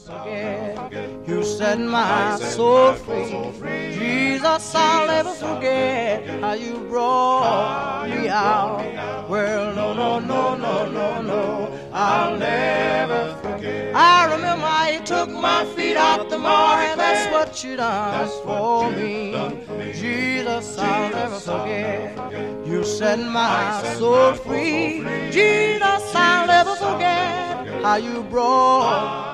forget. You set my soul free. Jesus, I'll never forget how you brought me out. Well, no, I'll never forget. I remember how you took my feet out the mire. That's what you done for me. Jesus, I'll never forget. You set my soul free. Jesus, I'll never forget how you brought